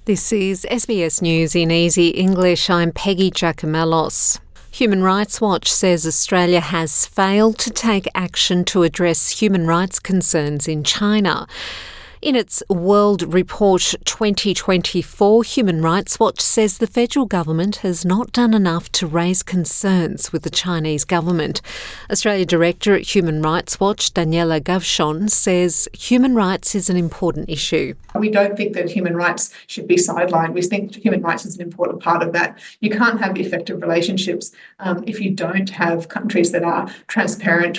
This is SBS News in Easy English. I'm Peggy Giacomellos. Human Rights Watch says Australia has failed to take action to address human rights concerns in China. In its World Report 2024, Human Rights Watch says the federal government has not done enough to raise concerns with the Chinese government. Australia Director at Human Rights Watch, Daniela Gavshon, says human rights is an important issue. We don't think that human rights should be sidelined. We think human rights is an important part of that. You can't have effective relationships if you don't have countries that are transparent,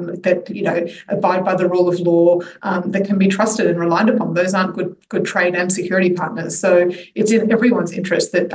that abide by the rule of law, that can be trusted and relied upon. Those aren't good trade and security partners. So it's in everyone's interest that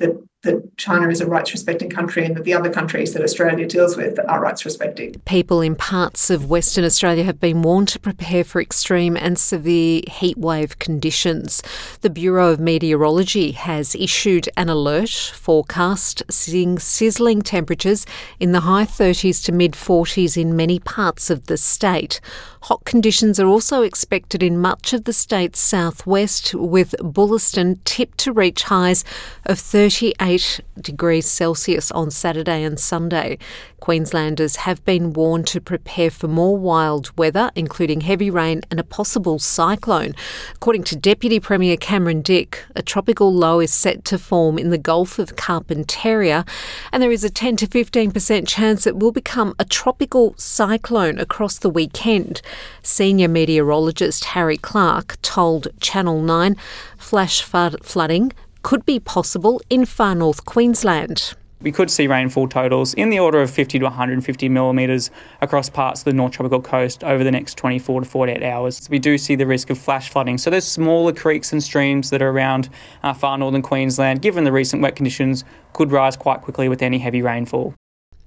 China is a rights-respecting country and that the other countries that Australia deals with are rights-respecting. People in parts of Western Australia have been warned to prepare for extreme and severe heatwave conditions. The Bureau of Meteorology has issued an alert forecasting sizzling temperatures in the high 30s to mid-40s in many parts of the state. Hot conditions are also expected in much of the state's southwest, with Bullaston tipped to reach highs of 38 degrees Celsius on Saturday and Sunday. Queenslanders have been warned to prepare for more wild weather, including heavy rain and a possible cyclone. According to Deputy Premier Cameron Dick, a tropical low is set to form in the Gulf of Carpentaria, and there is a 10 to 15% chance it will become a tropical cyclone across the weekend. Senior meteorologist Harry Clark told Channel 9 flash flooding could be possible in far north Queensland. We could see rainfall totals in the order of 50 to 150 millimetres across parts of the North Tropical Coast over the next 24 to 48 hours. We do see the risk of flash flooding. So there's smaller creeks and streams that are around far northern Queensland, given the recent wet conditions, could rise quite quickly with any heavy rainfall.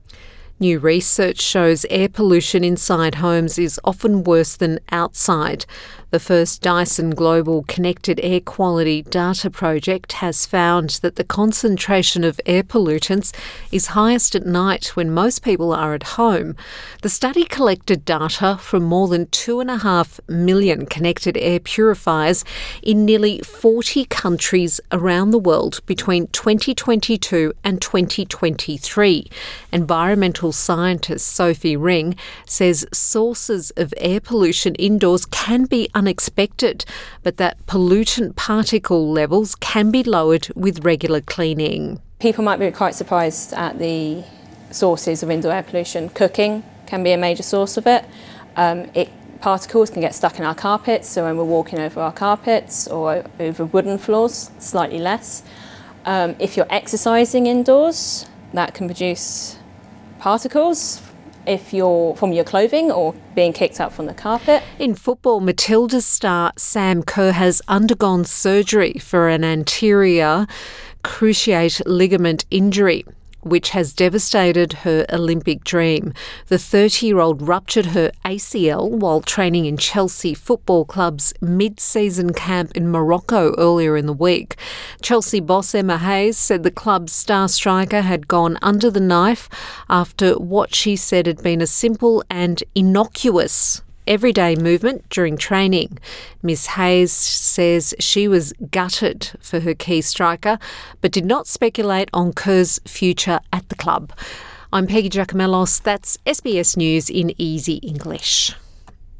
New research shows air pollution inside homes is often worse than outside. The first Dyson Global Connected Air Quality Data Project has found that the concentration of air pollutants is highest at night when most people are at home. The study collected data from more than 2.5 million connected air purifiers in nearly 40 countries around the world between 2022 and 2023. Environmental scientist Sophie Ring says sources of air pollution indoors can be unexpected, but that pollutant particle levels can be lowered with regular cleaning. People might be quite surprised at the sources of indoor air pollution. Cooking can be a major source of it. Particles can get stuck in our carpets, so when we're walking over our carpets or over wooden floors, slightly less. If you're exercising indoors, that can produce particles if you're from your clothing or being kicked up from the carpet. In football, Matildas star Sam Kerr has undergone surgery for an anterior cruciate ligament injury, which has devastated her Olympic dream. The 30-year-old ruptured her ACL while training in Chelsea Football Club's mid-season camp in Morocco earlier in the week. Chelsea boss Emma Hayes said the club's star striker had gone under the knife after what she said had been a simple and innocuous everyday movement during training. Ms Hayes says she was gutted for her key striker, but did not speculate on Kerr's future at the club. I'm Peggy Giacomellos. That's SBS News in Easy English.